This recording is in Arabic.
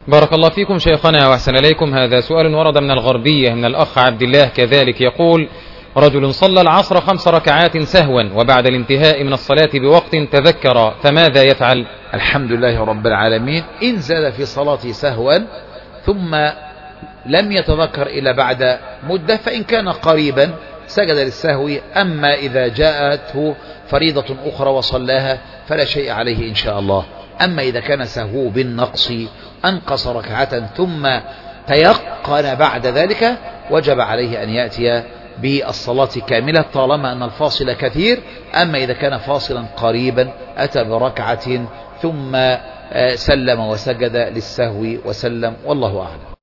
بارك الله فيكم شيخنا وأحسن إليكم. هذا سؤال ورد من الغربية من الأخ عبد الله كذلك، يقول: رجل صلى العصر 5 ركعات سهوا وبعد الانتهاء من الصلاة بوقت تذكر، فماذا يفعل؟ الحمد لله رب العالمين. إن زاد في صلاته سهوا ثم لم يتذكر إلا بعد مدة فإن كان قريبا سجد للسهو، أما إذا جاءته فريضة أخرى وصلاها فلا شيء عليه إن شاء الله. أما إذا كان سهو بالنقص أنقص ركعة ثم تيقن بعد ذلك وجب عليه أن يأتي بالصلاة كاملة طالما أن الفاصل كثير. أما إذا كان فاصلا قريبا أتى بركعة ثم سلم وسجد للسهو وسلم، والله أعلم.